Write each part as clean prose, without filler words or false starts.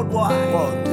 Worldwide.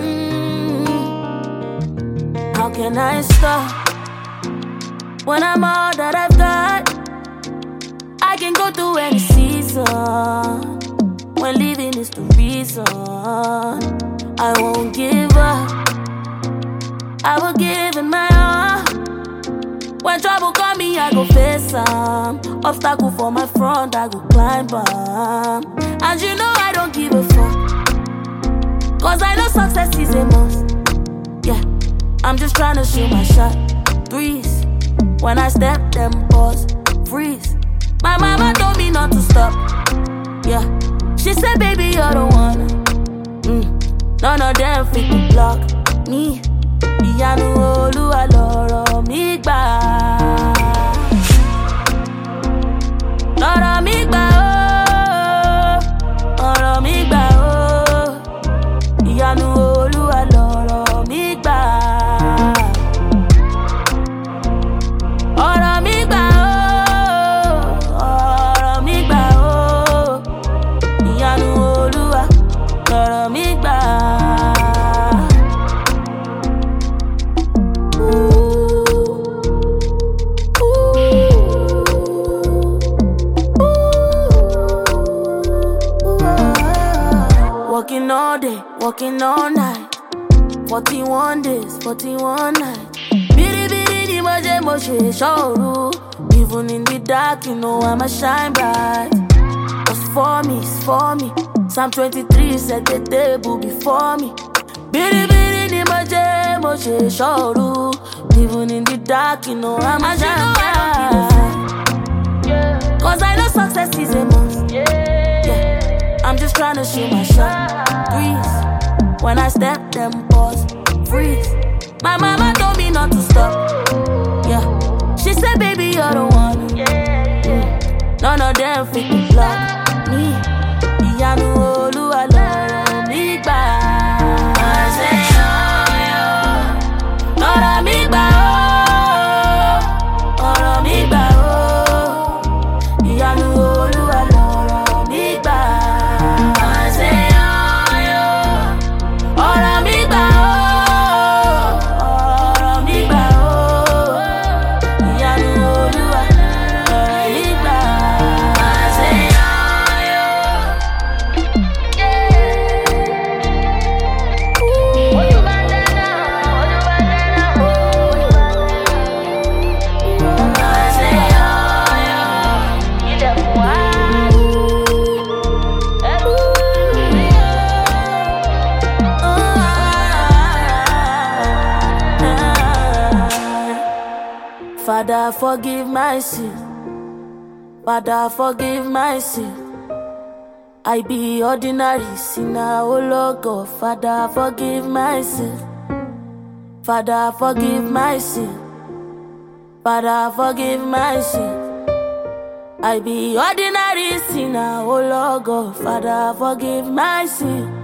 How can I stop when I'm all that I've got? I can go through any season when living is the reason. I won't give up. I will give it my all. When trouble come me, I go face some. Obstacle for my front, I go climb up. And you know I don't give a fuck, 'cause I know success is a must. Yeah, I'm just trying to shoot my shot. Threes, when I step, them balls freeze. My mama told me not to stop. Yeah, she said, baby, you're the one. None of them fit to block me. Ìyanu Olúwa lọ̀rọ̀ mi gbà. Lọ̀rọ̀ mi gbà ó, ọ̀rọ̀ mi gbà ó. Ìyanu Olúwa lọ̀rọ̀ mi gbà. Ọ̀rọ̀ mi gbà ó, ọ̀rọ̀ mi gbà ó. Ìyanu Olúwa lọ̀rọ̀ mi gbà. Working all day, working all night. 41 days, 41 nights. Bidi bidi di moje shoru. Even in the dark, you know I'ma shine bright. It's for me, it's for me. Psalm 23 set the table before me. Bidi bidi di moje shoru. Even in the dark, you know I'ma shine bright. 'Cause I know success is a must. I'm just trying to shoot my shot. Threes, when I step, them balls freeze. My mama told me not to stop. Yeah, she said, baby, you're the one. None of them fit to block me. Ìyanu Olúwa lọ̀rọ̀ mi gbà. Lọ̀rọ̀ mi gbà ó, ọ̀rọ̀ mi gbà ó. Ìyanu Olúwa lọ̀rọ̀ mi gbà. Father, forgive my sin. Father, forgive my sin. I be ordinary sinner, oh Lord God. Father, forgive my sin. Father, forgive my sin. Father, forgive my sin. I be ordinary sinner, oh Lord God. Father, forgive my sin.